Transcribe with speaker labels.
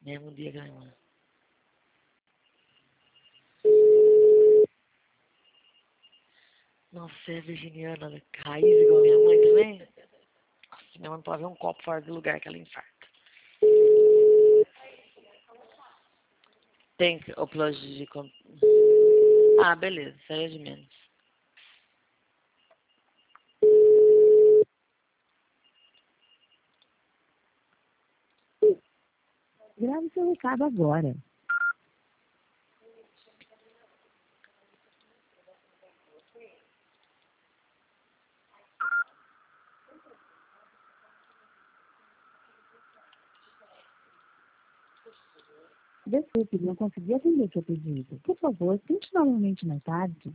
Speaker 1: Mesmo diagrama. Nossa, você é virginiana, raiz igual a minha mãe também? Nossa, minha mãe pode ver um copo fora do lugar que ela infarta. Tem upload de... Ah, beleza, isso aí é de menos.
Speaker 2: Grave seu recado agora. Desculpe, não consegui atender seu pedido. Por favor, tente novamente mais tarde.